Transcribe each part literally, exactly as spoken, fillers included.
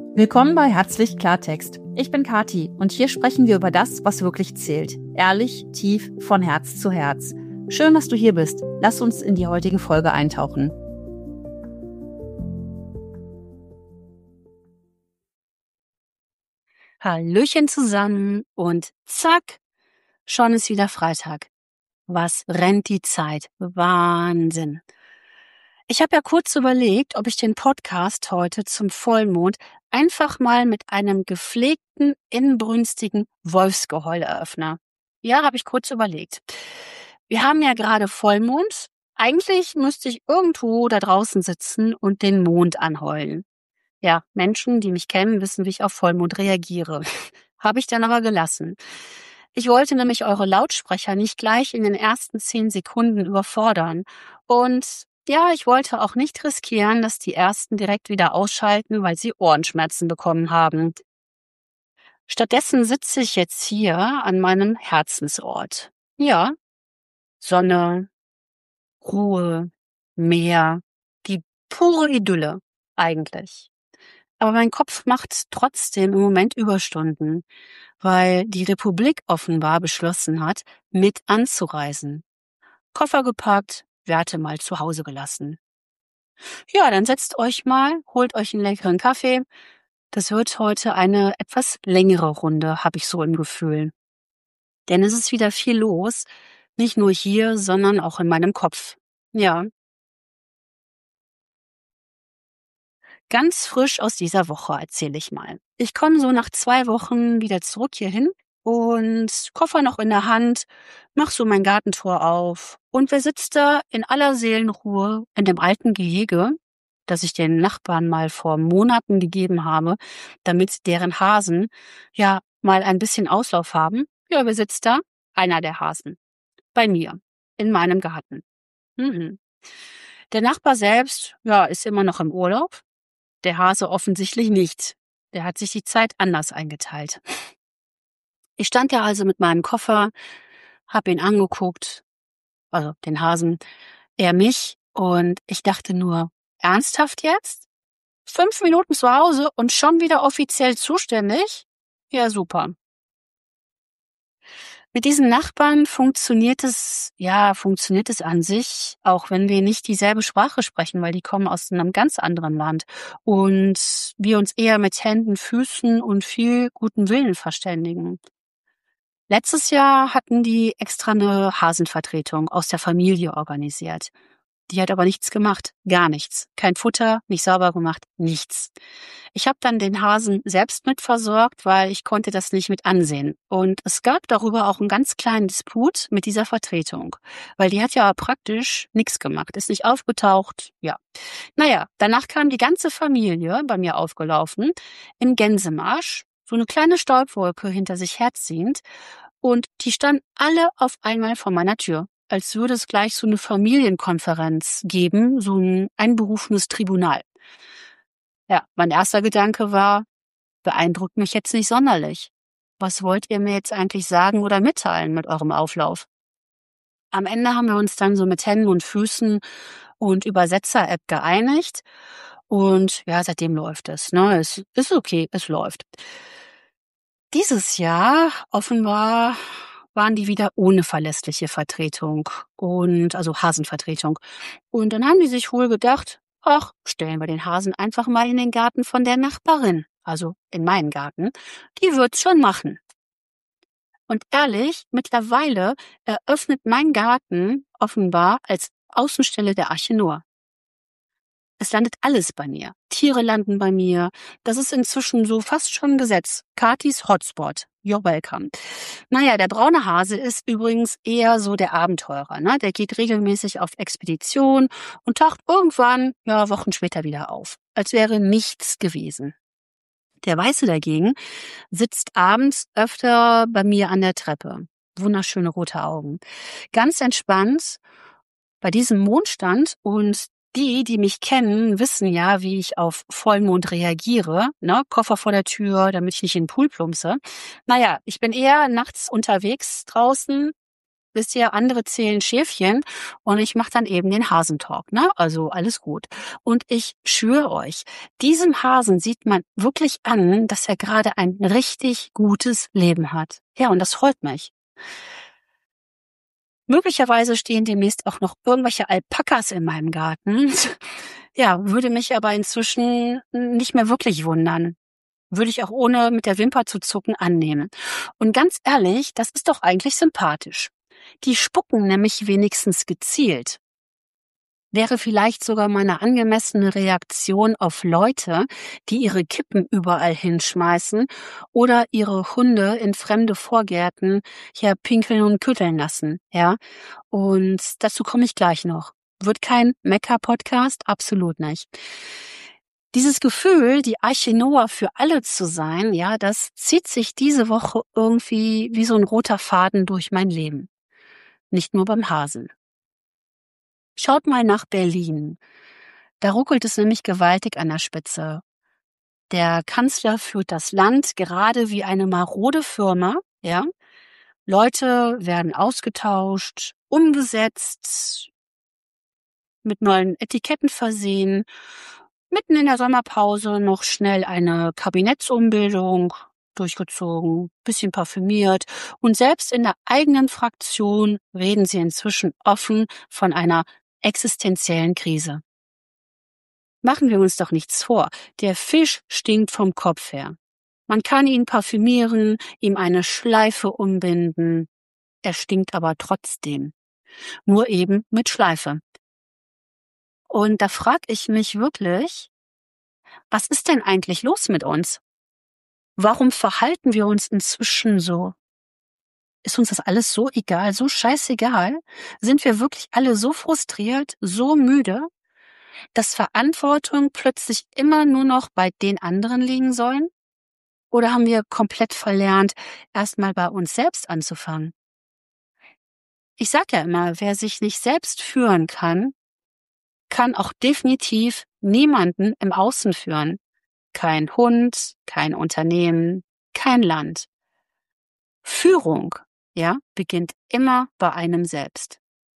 Willkommen bei Herzlich Klartext. Ich bin Kathi und hier sprechen wir über das, was wirklich zählt. Ehrlich, tief, von Herz zu Herz. Schön, dass du hier bist. Lass uns in die heutige Folge eintauchen. Hallöchen zusammen und zack, schon ist wieder Freitag. Was rennt die Zeit? Wahnsinn. Ich habe ja kurz überlegt, ob ich den Podcast heute zum Vollmond einfach mal mit einem gepflegten, inbrünstigen Wolfsgeheul eröffne. Ja, habe ich kurz überlegt. Wir haben ja gerade Vollmond. Eigentlich müsste ich irgendwo da draußen sitzen und den Mond anheulen. Ja, Menschen, die mich kennen, wissen, wie ich auf Vollmond reagiere. Habe ich dann aber gelassen. Ich wollte nämlich eure Lautsprecher nicht gleich in den ersten zehn Sekunden überfordern. Und ja, ich wollte auch nicht riskieren, dass die ersten direkt wieder ausschalten, weil sie Ohrenschmerzen bekommen haben. Stattdessen sitze ich jetzt hier an meinem Herzensort. Ja, Sonne, Ruhe, Meer, die pure Idylle eigentlich. Aber mein Kopf macht trotzdem im Moment Überstunden, weil die Republik offenbar beschlossen hat, mit anzureisen. Koffer gepackt, Werte mal zu Hause gelassen. Ja, dann setzt euch mal, holt euch einen leckeren Kaffee. Das wird heute eine etwas längere Runde, habe ich so im Gefühl. Denn es ist wieder viel los, nicht nur hier, sondern auch in meinem Kopf. Ja, ganz frisch aus dieser Woche erzähle ich mal. Ich komme so nach zwei Wochen wieder zurück hierhin und Koffer noch in der Hand, mach so mein Gartentor auf und wer sitzt da in aller Seelenruhe in dem alten Gehege, das ich den Nachbarn mal vor Monaten gegeben habe, damit deren Hasen ja mal ein bisschen Auslauf haben. Ja, wer sitzt da? Einer der Hasen. Bei mir. In meinem Garten. Mhm. Der Nachbar selbst, ja, ist immer noch im Urlaub. Der Hase offensichtlich nicht. Der hat sich die Zeit anders eingeteilt. Ich stand ja also mit meinem Koffer, hab ihn angeguckt, also den Hasen, er mich, und ich dachte nur, ernsthaft jetzt? Fünf Minuten zu Hause und schon wieder offiziell zuständig? Ja, super. Mit diesen Nachbarn funktioniert es, ja, funktioniert es an sich, auch wenn wir nicht dieselbe Sprache sprechen, weil die kommen aus einem ganz anderen Land und wir uns eher mit Händen, Füßen und viel guten Willen verständigen. Letztes Jahr hatten die extra eine Hasenvertretung aus der Familie organisiert. Die hat aber nichts gemacht, gar nichts. Kein Futter, nicht sauber gemacht, nichts. Ich habe dann den Hasen selbst mit versorgt, weil ich konnte das nicht mit ansehen. Und es gab darüber auch einen ganz kleinen Disput mit dieser Vertretung, weil die hat ja praktisch nichts gemacht, ist nicht aufgetaucht, ja. Naja, danach kam die ganze Familie bei mir aufgelaufen, im Gänsemarsch, so eine kleine Staubwolke hinter sich herziehend, und die standen alle auf einmal vor meiner Tür, als würde es gleich so eine Familienkonferenz geben, so ein einberufenes Tribunal. Ja, mein erster Gedanke war, beeindruckt mich jetzt nicht sonderlich. Was wollt ihr mir jetzt eigentlich sagen oder mitteilen mit eurem Auflauf? Am Ende haben wir uns dann so mit Händen und Füßen und Übersetzer-App geeinigt und ja, seitdem läuft es, ne? Es ist okay, es läuft. Dieses Jahr offenbar waren die wieder ohne verlässliche Vertretung und also Hasenvertretung. Und dann haben die sich wohl gedacht, ach, stellen wir den Hasen einfach mal in den Garten von der Nachbarin, also in meinen Garten. Die wird's schon machen. Und ehrlich, mittlerweile eröffnet mein Garten offenbar als Außenstelle der Arche Noah. Es landet alles bei mir. Tiere landen bei mir. Das ist inzwischen so fast schon Gesetz. Kathis Hotspot. You're welcome. Naja, der braune Hase ist übrigens eher so der Abenteurer, ne? Der geht regelmäßig auf Expedition und taucht irgendwann, ja, Wochen später wieder auf. Als wäre nichts gewesen. Der Weiße dagegen sitzt abends öfter bei mir an der Treppe. Wunderschöne rote Augen. Ganz entspannt bei diesem Mondstand, und die, die mich kennen, wissen ja, wie ich auf Vollmond reagiere, ne? Koffer vor der Tür, damit ich nicht in den Pool plumpse. Naja, ich bin eher nachts unterwegs draußen, wisst ihr, andere zählen Schäfchen und ich mache dann eben den Hasentalk, ne? Also alles gut. Und ich schwöre euch, diesem Hasen sieht man wirklich an, dass er gerade ein richtig gutes Leben hat. Ja, und das freut mich. Möglicherweise stehen demnächst auch noch irgendwelche Alpakas in meinem Garten. Ja, würde mich aber inzwischen nicht mehr wirklich wundern. Würde ich auch ohne mit der Wimper zu zucken annehmen. Und ganz ehrlich, das ist doch eigentlich sympathisch. Die spucken nämlich wenigstens gezielt. Wäre vielleicht sogar mal eine angemessene Reaktion auf Leute, die ihre Kippen überall hinschmeißen oder ihre Hunde in fremde Vorgärten ja pinkeln und kütteln lassen, ja. Und dazu komme ich gleich noch. Wird kein Mecker-Podcast? Absolut nicht. Dieses Gefühl, die Arche Noah für alle zu sein, ja, das zieht sich diese Woche irgendwie wie so ein roter Faden durch mein Leben. Nicht nur beim Hasen. Schaut mal nach Berlin. Da ruckelt es nämlich gewaltig an der Spitze. Der Kanzler führt das Land gerade wie eine marode Firma, ja. Leute werden ausgetauscht, umgesetzt, mit neuen Etiketten versehen, mitten in der Sommerpause noch schnell eine Kabinettsumbildung durchgezogen, bisschen parfümiert und selbst in der eigenen Fraktion reden sie inzwischen offen von einer existenziellen Krise. Machen wir uns doch nichts vor, der Fisch stinkt vom Kopf her. Man kann ihn parfümieren, ihm eine Schleife umbinden, er stinkt aber trotzdem. Nur eben mit Schleife. Und da frage ich mich wirklich, was ist denn eigentlich los mit uns? Warum verhalten wir uns inzwischen so? Ist uns das alles so egal, so scheißegal? Sind wir wirklich alle so frustriert, so müde, dass Verantwortung plötzlich immer nur noch bei den anderen liegen sollen? Oder haben wir komplett verlernt, erstmal bei uns selbst anzufangen? Ich sag ja immer, wer sich nicht selbst führen kann, kann auch definitiv niemanden im Außen führen. Kein Hund, kein Unternehmen, kein Land. Führung, ja, beginnt immer bei einem selbst.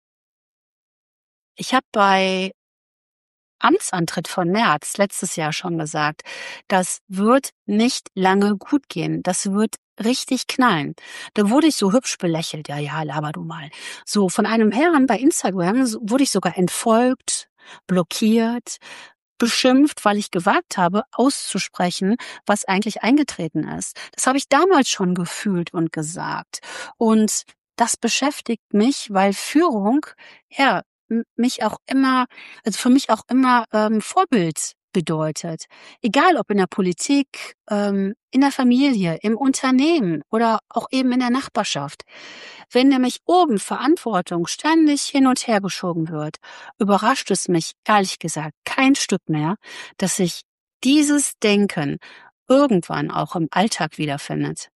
Ich habe bei Amtsantritt von Merz letztes Jahr schon gesagt, das wird nicht lange gut gehen. Das wird richtig knallen. Da wurde ich so hübsch belächelt. Ja, ja, laber du mal. So, von einem Herrn bei Instagram wurde ich sogar entfolgt, blockiert, beschimpft, weil ich gewagt habe, auszusprechen, was eigentlich eingetreten ist. Das habe ich damals schon gefühlt und gesagt. Und das beschäftigt mich, weil Führung, ja, mich auch immer, also für mich auch immer ähm, Vorbild bedeutet. Egal ob in der Politik, ähm, in der Familie, im Unternehmen oder auch eben in der Nachbarschaft. Wenn nämlich oben Verantwortung ständig hin und her geschoben wird, überrascht es mich ehrlich gesagt kein Stück mehr, dass sich dieses Denken irgendwann auch im Alltag wiederfindet.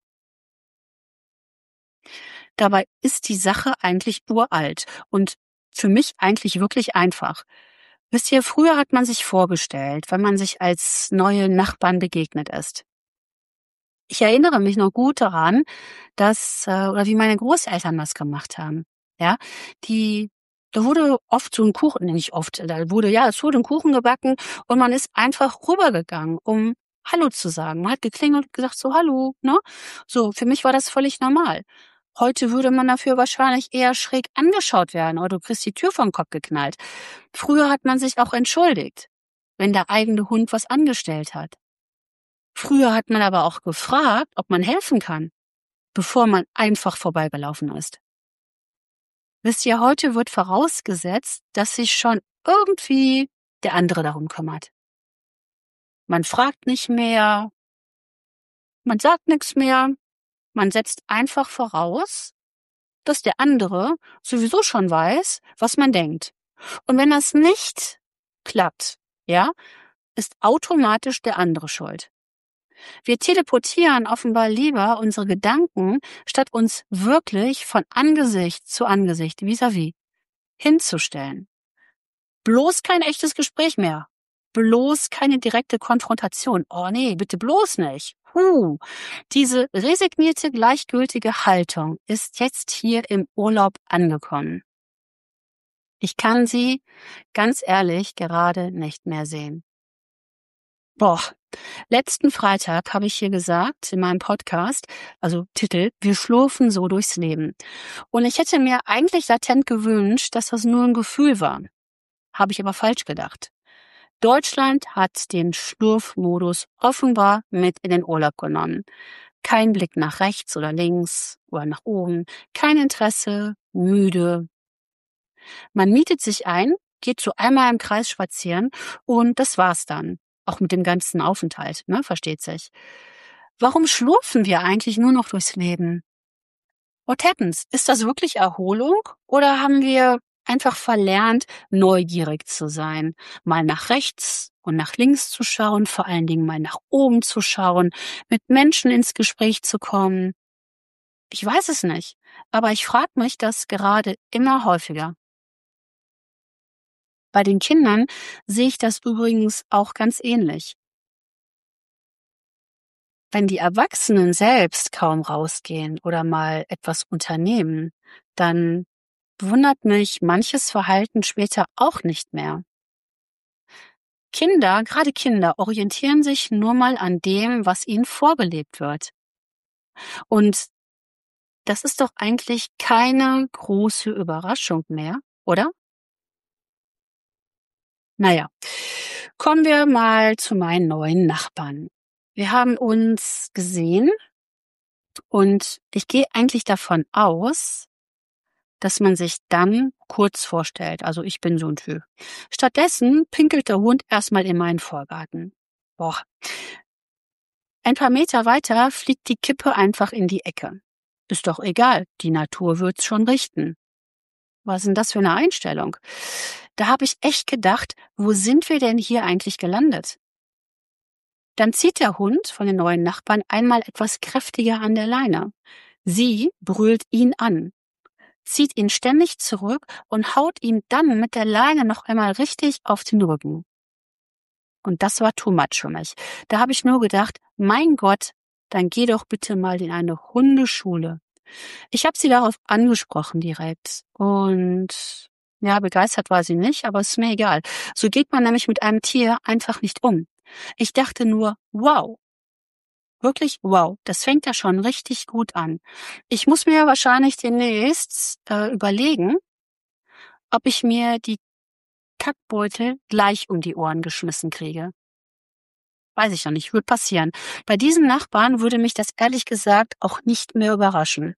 Dabei ist die Sache eigentlich uralt und für mich eigentlich wirklich einfach. Wisst ihr, früher hat man sich vorgestellt, wenn man sich als neue Nachbarn begegnet ist. Ich erinnere mich noch gut daran, dass, äh, oder wie meine Großeltern das gemacht haben. Ja, die, da wurde oft so ein Kuchen, nee, nicht oft, da wurde, ja, es wurde ein Kuchen gebacken und man ist einfach rübergegangen, um Hallo zu sagen. Man hat geklingelt und gesagt so, Hallo, ne? So, für mich war das völlig normal. Heute würde man dafür wahrscheinlich eher schräg angeschaut werden oder du kriegst die Tür vom Kopf geknallt. Früher hat man sich auch entschuldigt, wenn der eigene Hund was angestellt hat. Früher hat man aber auch gefragt, ob man helfen kann, bevor man einfach vorbeigelaufen ist. Wisst ihr, heute wird vorausgesetzt, dass sich schon irgendwie der andere darum kümmert. Man fragt nicht mehr, man sagt nichts mehr, man setzt einfach voraus, dass der andere sowieso schon weiß, was man denkt. Und wenn das nicht klappt, ja, ist automatisch der andere schuld. Wir teleportieren offenbar lieber unsere Gedanken, statt uns wirklich von Angesicht zu Angesicht vis-à-vis hinzustellen. Bloß kein echtes Gespräch mehr. Bloß keine direkte Konfrontation. Oh nee, bitte bloß nicht. puh, diese resignierte, gleichgültige Haltung ist jetzt hier im Urlaub angekommen. Ich kann sie, ganz ehrlich, gerade nicht mehr sehen. Boah, letzten Freitag habe ich hier gesagt in meinem Podcast, also Titel, wir schlurfen so durchs Leben. Und ich hätte mir eigentlich latent gewünscht, dass das nur ein Gefühl war. Habe ich aber falsch gedacht. Deutschland hat den Schlurfmodus offenbar mit in den Urlaub genommen. Kein Blick nach rechts oder links oder nach oben, kein Interesse, müde. Man mietet sich ein, geht so einmal im Kreis spazieren und das war's dann. Auch mit dem ganzen Aufenthalt, ne, versteht sich. Warum schlurfen wir eigentlich nur noch durchs Leben? What happens? Ist das wirklich Erholung oder haben wir einfach verlernt, neugierig zu sein, mal nach rechts und nach links zu schauen, vor allen Dingen mal nach oben zu schauen, mit Menschen ins Gespräch zu kommen? Ich weiß es nicht, aber ich frage mich das gerade immer häufiger. Bei den Kindern sehe ich das übrigens auch ganz ähnlich. Wenn die Erwachsenen selbst kaum rausgehen oder mal etwas unternehmen, dann wundert mich manches Verhalten später auch nicht mehr. Kinder, gerade Kinder, orientieren sich nur mal an dem, was ihnen vorgelebt wird. Und das ist doch eigentlich keine große Überraschung mehr, oder? Naja, kommen wir mal zu meinen neuen Nachbarn. Wir haben uns gesehen und ich gehe eigentlich davon aus, dass man sich dann kurz vorstellt. Also ich bin so ein Typ. Stattdessen pinkelt der Hund erstmal in meinen Vorgarten. Boah. Ein paar Meter weiter fliegt die Kippe einfach in die Ecke. Ist doch egal, die Natur wird's schon richten. Was ist denn das für eine Einstellung? Da habe ich echt gedacht, wo sind wir denn hier eigentlich gelandet? Dann zieht der Hund von den neuen Nachbarn einmal etwas kräftiger an der Leine. Sie brüllt ihn an, zieht ihn ständig zurück und haut ihm dann mit der Leine noch einmal richtig auf den Rücken. Und das war too much für mich. Da habe ich nur gedacht, mein Gott, dann geh doch bitte mal in eine Hundeschule. Ich habe sie darauf angesprochen direkt und ja, begeistert war sie nicht, aber ist mir egal. So geht man nämlich mit einem Tier einfach nicht um. Ich dachte nur, wow, wirklich wow, das fängt ja schon richtig gut an. Ich muss mir wahrscheinlich demnächst äh, überlegen, ob ich mir die Kackbeutel gleich um die Ohren geschmissen kriege. Weiß ich noch nicht, wird passieren. Bei diesen Nachbarn würde mich das ehrlich gesagt auch nicht mehr überraschen.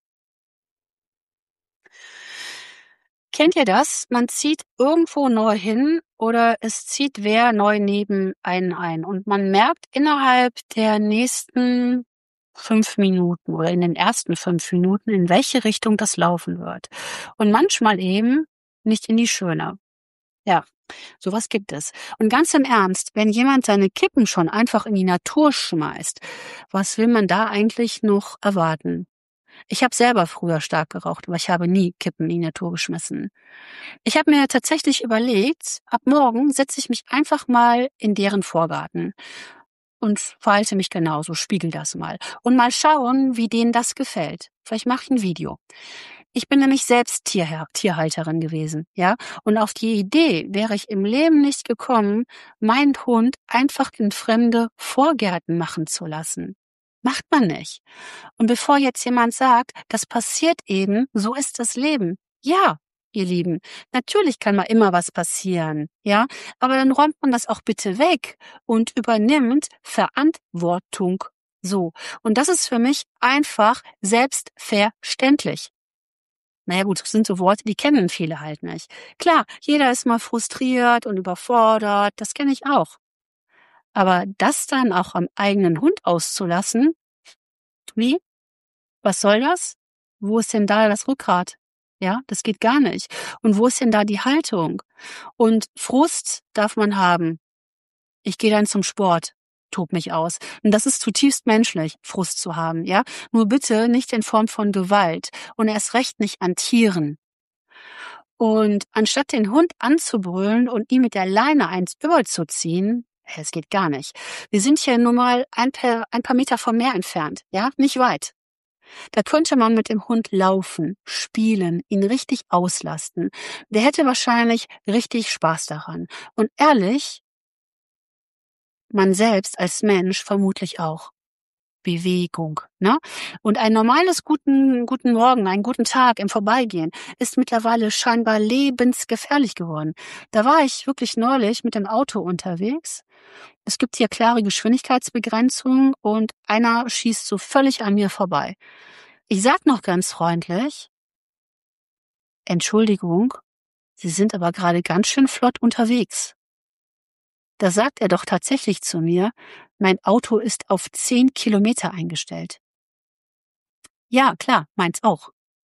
Kennt ihr das? Man zieht irgendwo neu hin oder es zieht wer neu neben einen ein und man merkt innerhalb der nächsten fünf Minuten oder in den ersten fünf Minuten, in welche Richtung das laufen wird. Und manchmal eben nicht in die schöne. Ja, sowas gibt es. Und ganz im Ernst, wenn jemand seine Kippen schon einfach in die Natur schmeißt, was will man da eigentlich noch erwarten? Ich habe selber früher stark geraucht, aber ich habe nie Kippen in die Natur geschmissen. Ich habe mir tatsächlich überlegt, ab morgen setze ich mich einfach mal in deren Vorgarten und verhalte mich genauso, spiegel das mal und mal schauen, wie denen das gefällt. Vielleicht mache ich ein Video. Ich bin nämlich selbst Tierher- Tierhalterin gewesen, ja, und auf die Idee wäre ich im Leben nicht gekommen, meinen Hund einfach in fremde Vorgärten machen zu lassen. Macht man nicht. Und bevor jetzt jemand sagt, das passiert eben, so ist das Leben. Ja, ihr Lieben, natürlich kann mal immer was passieren, ja, aber dann räumt man das auch bitte weg und übernimmt Verantwortung. So. Und das ist für mich einfach selbstverständlich. Naja gut, das sind so Worte, die kennen viele halt nicht. Klar, jeder ist mal frustriert und überfordert, das kenne ich auch. Aber das dann auch am eigenen Hund auszulassen, wie? Was soll das? Wo ist denn da das Rückgrat? Ja, das geht gar nicht. Und wo ist denn da die Haltung? Und Frust darf man haben. Ich gehe dann zum Sport, tob mich aus. Und das ist zutiefst menschlich, Frust zu haben, ja? Nur bitte nicht in Form von Gewalt und erst recht nicht an Tieren. Und anstatt den Hund anzubrüllen und ihn mit der Leine eins überzuziehen, Es geht gar nicht. Wir sind hier nur mal ein paar, ein paar Meter vom Meer entfernt, ja, nicht weit. Da könnte man mit dem Hund laufen, spielen, ihn richtig auslasten. Der hätte wahrscheinlich richtig Spaß daran. Und ehrlich, man selbst als Mensch vermutlich auch. Bewegung, ne? Und ein normales guten, guten Morgen, einen guten Tag im Vorbeigehen ist mittlerweile scheinbar lebensgefährlich geworden. Da war ich wirklich neulich mit dem Auto unterwegs. Es gibt hier klare Geschwindigkeitsbegrenzungen und einer schießt so völlig an mir vorbei. Ich sag noch ganz freundlich, Entschuldigung, Sie sind aber gerade ganz schön flott unterwegs. Da sagt er doch tatsächlich zu mir, mein Auto ist auf zehn Kilometer eingestellt. Ja, klar, meins auch.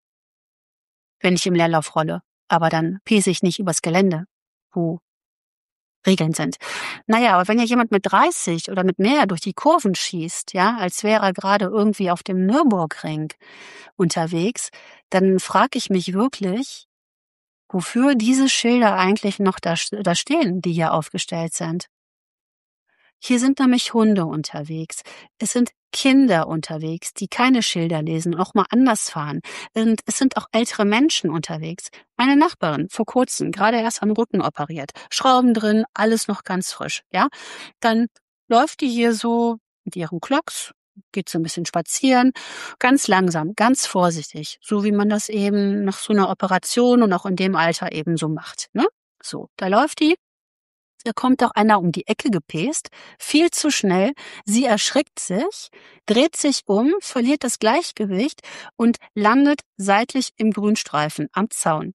Wenn ich im Leerlauf rolle. Aber dann pese ich nicht übers Gelände, wo Regeln sind. Naja, aber wenn ja jemand mit dreißig oder mit mehr durch die Kurven schießt, ja, als wäre er gerade irgendwie auf dem Nürburgring unterwegs, dann frage ich mich wirklich, wofür diese Schilder eigentlich noch da, da stehen, die hier aufgestellt sind. Hier sind nämlich Hunde unterwegs. Es sind Kinder unterwegs, die keine Schilder lesen, auch mal anders fahren. Und es sind auch ältere Menschen unterwegs. Meine Nachbarin, vor kurzem, gerade erst am Rücken operiert. Schrauben drin, alles noch ganz frisch, ja. Dann läuft die hier so mit ihren Klocks, geht so ein bisschen spazieren, ganz langsam, ganz vorsichtig, so wie man das eben nach so einer Operation und auch in dem Alter eben so macht, ne? So, da läuft die. Da kommt doch einer um die Ecke gepest, viel zu schnell. Sie erschrickt sich, dreht sich um, verliert das Gleichgewicht und landet seitlich im Grünstreifen am Zaun.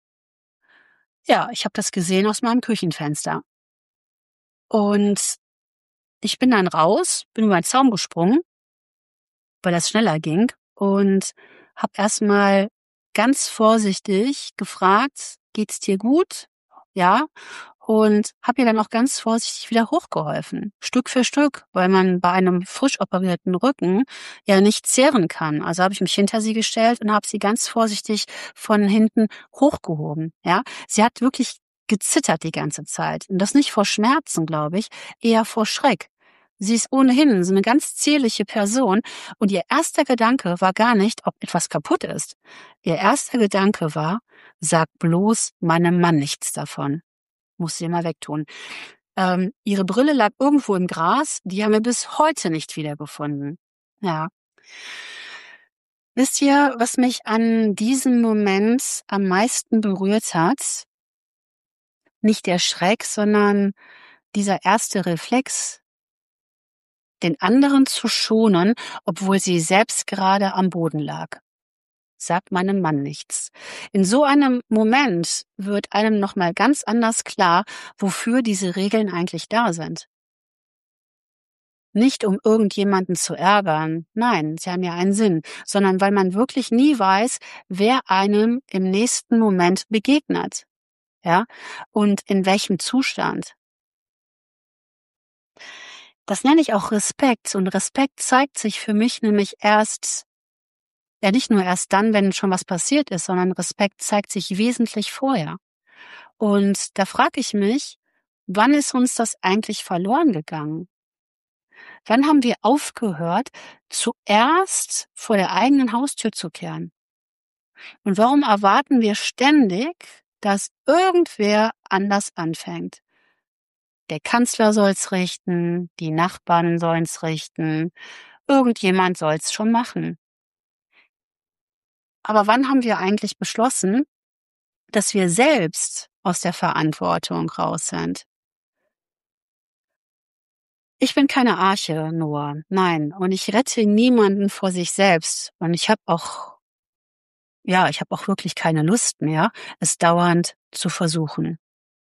Ja, ich habe das gesehen aus meinem Küchenfenster. Und ich bin dann raus, bin über den Zaun gesprungen, weil das schneller ging und habe erstmal ganz vorsichtig gefragt, geht's dir gut? Ja. Und habe ihr dann auch ganz vorsichtig wieder hochgeholfen, Stück für Stück, weil man bei einem frisch operierten Rücken ja nicht zehren kann. Also habe ich mich hinter sie gestellt und habe sie ganz vorsichtig von hinten hochgehoben. Ja, sie hat wirklich gezittert die ganze Zeit. Und das nicht vor Schmerzen, glaube ich, eher vor Schreck. Sie ist ohnehin so eine ganz zierliche Person und ihr erster Gedanke war gar nicht, ob etwas kaputt ist. Ihr erster Gedanke war, sag bloß meinem Mann nichts davon. Muss sie immer wegtun. Ähm, ihre Brille lag irgendwo im Gras, die haben wir bis heute nicht wiedergefunden. Ja. Wisst ihr, was mich an diesem Moment am meisten berührt hat? Nicht der Schreck, sondern dieser erste Reflex, den anderen zu schonen, obwohl sie selbst gerade am Boden lag. Sagt meinem Mann nichts. In so einem Moment wird einem nochmal ganz anders klar, wofür diese Regeln eigentlich da sind. Nicht um irgendjemanden zu ärgern, nein, sie haben ja einen Sinn, sondern weil man wirklich nie weiß, wer einem im nächsten Moment begegnet, ja, und in welchem Zustand. Das nenne ich auch Respekt und Respekt zeigt sich für mich nämlich erst Ja, nicht nur erst dann, wenn schon was passiert ist, sondern Respekt zeigt sich wesentlich vorher. Und da frage ich mich, wann ist uns das eigentlich verloren gegangen? Wann haben wir aufgehört, zuerst vor der eigenen Haustür zu kehren? Und warum erwarten wir ständig, dass irgendwer anders anfängt? Der Kanzler soll's richten, die Nachbarn sollen's richten, irgendjemand soll's schon machen. Aber wann haben wir eigentlich beschlossen, dass wir selbst aus der Verantwortung raus sind? Ich bin keine Arche, Noah. Nein. Und ich rette niemanden vor sich selbst. Und ich habe auch, ja, ich habe auch wirklich keine Lust mehr, es dauernd zu versuchen.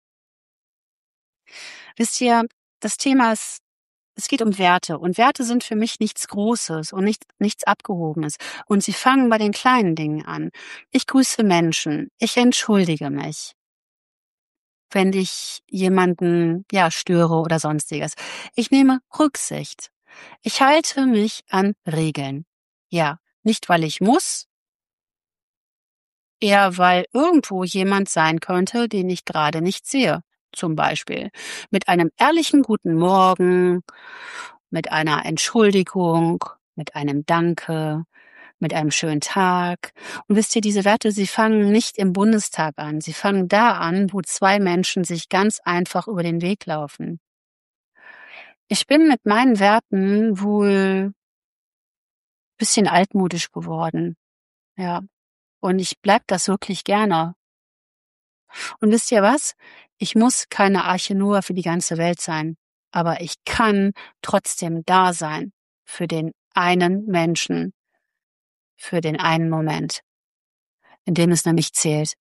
Wisst ihr, das Thema ist, es geht um Werte. Und Werte sind für mich nichts Großes und nicht, nichts Abgehobenes. Und sie fangen bei den kleinen Dingen an. Ich grüße Menschen. Ich entschuldige mich, wenn ich jemanden, ja, störe oder sonstiges. Ich nehme Rücksicht. Ich halte mich an Regeln. Ja, nicht weil ich muss, eher weil irgendwo jemand sein könnte, den ich gerade nicht sehe. zum Beispiel. Mit einem ehrlichen guten Morgen, mit einer Entschuldigung, mit einem Danke, mit einem schönen Tag. Und wisst ihr, diese Werte, sie fangen nicht im Bundestag an. Sie fangen da an, wo zwei Menschen sich ganz einfach über den Weg laufen. Ich bin mit meinen Werten wohl ein bisschen altmodisch geworden. Ja. Und ich bleib das wirklich gerne. Und wisst ihr was? Ich muss keine Arche Noah für die ganze Welt sein. Aber ich kann trotzdem da sein für den einen Menschen, für den einen Moment, in dem es nämlich zählt.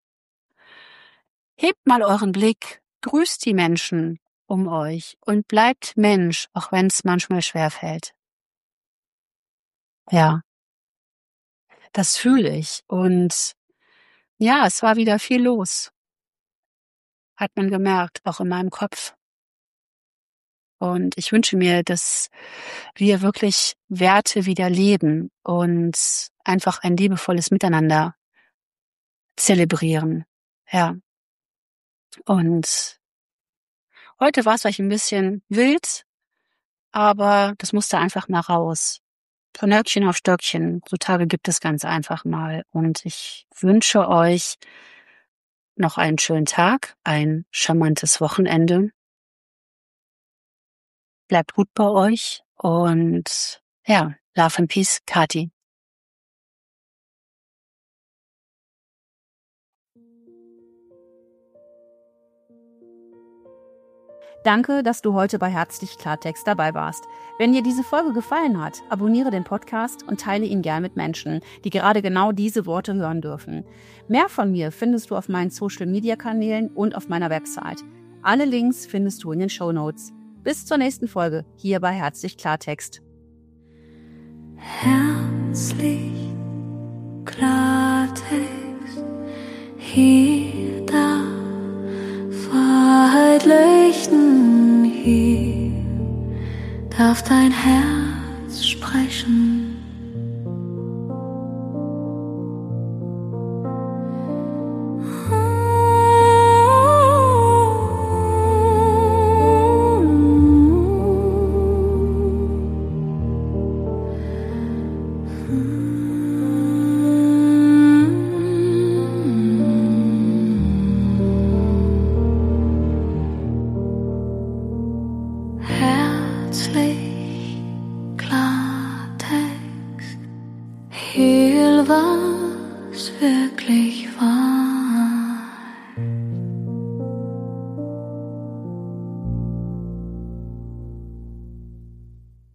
Hebt mal euren Blick, grüßt die Menschen um euch und bleibt Mensch, auch wenn es manchmal schwerfällt. Ja, das fühle ich. Und ja, es war wieder viel los, hat man gemerkt, auch in meinem Kopf. Und ich wünsche mir, dass wir wirklich Werte wieder leben und einfach ein liebevolles Miteinander zelebrieren. Ja. Und heute war es vielleicht ein bisschen wild, aber das musste einfach mal raus. Von Hölkchen auf Stöckchen. So Tage gibt es ganz einfach mal. Und ich wünsche euch noch einen schönen Tag, ein charmantes Wochenende. Bleibt gut bei euch und ja, Love and Peace, Kathi. Danke, dass du heute bei Herzlich Klartext dabei warst. Wenn dir diese Folge gefallen hat, abonniere den Podcast und teile ihn gern mit Menschen, die gerade genau diese Worte hören dürfen. Mehr von mir findest du auf meinen Social-Media-Kanälen und auf meiner Website. Alle Links findest du in den Shownotes. Bis zur nächsten Folge hier bei Herzlich Klartext. Herzlich Klartext, hier da Wahrheit leuchten, hier darf dein Herz sprechen. Herzlich Klartext, hier was wirklich war.